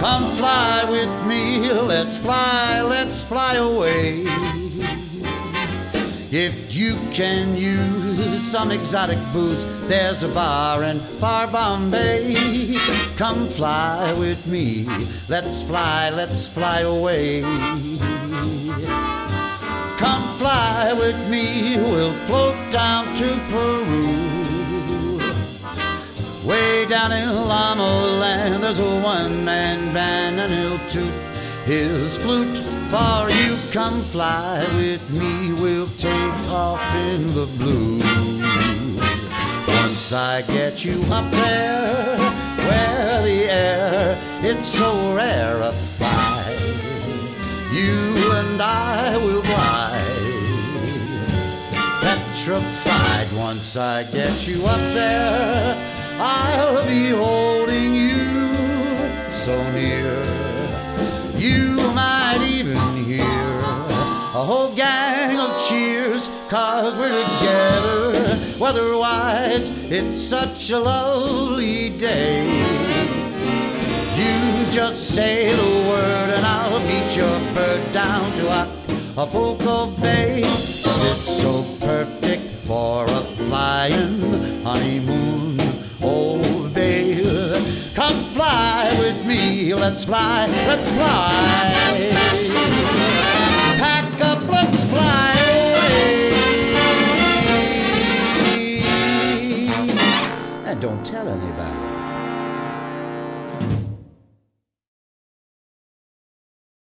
Come fly with me, let's fly away. If you can use some exotic booze, there's a bar in far Bombay. Come fly with me, let's fly away. Come fly with me, we'll float down to Peru. Way down in Llama Land, there's a one-man band, and he'll toot his flute for you. Come fly with me, we'll take off in the blue. Once I get you up there, where the air, it's so rarefied, you and I will glide, petrified. Once I get you up there, I'll be holding you so near, you might even hear a whole gang of cheers, 'cause we're together. Weather-wise, it's such a lovely day. You just say the word and I'll beat your bird down to Acapulco Bay. It's so perfect for a flying honeymoon, oh babe. Come fly with me, let's fly, let's fly.